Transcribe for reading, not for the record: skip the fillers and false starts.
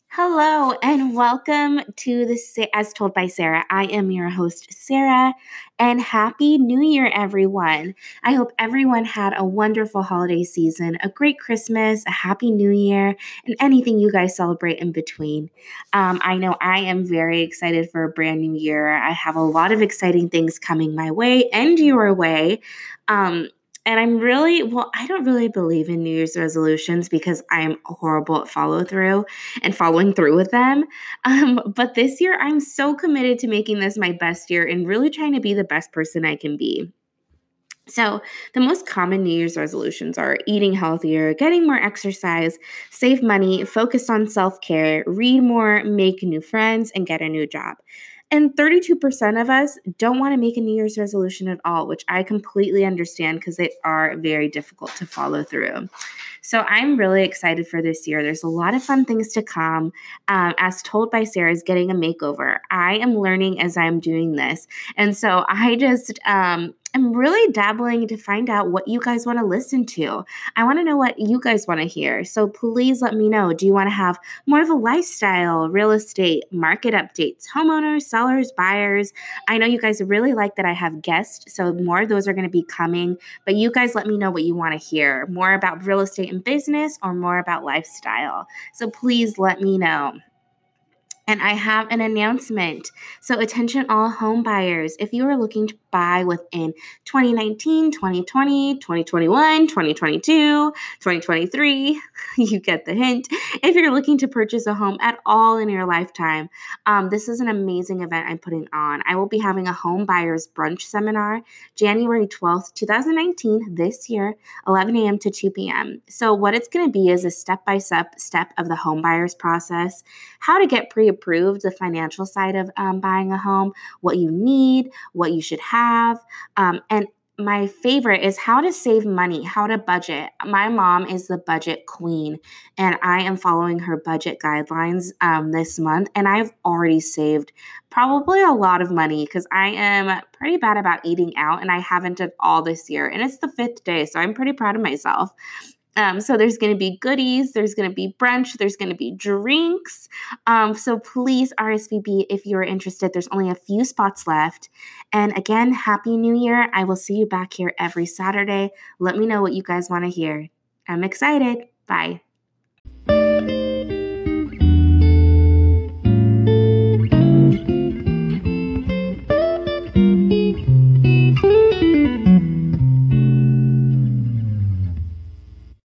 Hello and welcome to As Told by Sarah. I am your host, Sarah, and Happy New Year, everyone. I hope everyone had a wonderful holiday season, a great Christmas, a Happy New Year, and anything you guys celebrate in between. I know I am very excited for a brand new year. I have a lot of exciting things coming my way and your way. Um, and I don't really believe in New Year's resolutions because I am horrible at follow through and following through with them. But this year, I'm so committed to making this my best year and really trying to be the best person I can be. So, the most common New Year's resolutions are eating healthier, getting more exercise, save money, focus on self care, read more, make new friends, and get a new job. And 32% of us don't want to make a New Year's resolution at all, which I completely understand because they are very difficult to follow through. So I'm really excited for this year. There's a lot of fun things to come. As Told by Sarah is getting a makeover. I am learning as I'm doing this. And so I just am really dabbling to find out what you guys want to listen to. I want to know what you guys want to hear. So please let me know. Do you want to have more of a lifestyle, real estate, market updates, homeowners, sellers, buyers? I know you guys really like that I have guests. So more of those are going to be coming. But you guys let me know what you want to hear. More about real estate and business or more about lifestyle. So please let me know. And I have an announcement. So, attention, all home buyers. If you are looking to buy within 2019, 2020, 2021, 2022, 2023, you get the hint. If you're looking to purchase a home at all in your lifetime, this is an amazing event I'm putting on. I will be having a home buyers brunch seminar January 12th, 2019, this year, 11 a.m. to 2 p.m. So, what it's going to be is a step-by-step step of the home buyers process, how to get pre-approved, the financial side of buying a home, what you need, what you should have, and my favorite is how to save money, how to budget. My mom is the budget queen, and I am following her budget guidelines this month, and I've already saved probably a lot of money because I am pretty bad about eating out, and I haven't at all this year, and it's the 5th day, so I'm pretty proud of myself. So there's going to be goodies, there's going to be brunch, there's going to be drinks. So please RSVP if you're interested. There's only a few spots left. And again, Happy New Year. I will see you back here every Saturday. Let me know what you guys want to hear. I'm excited. Bye.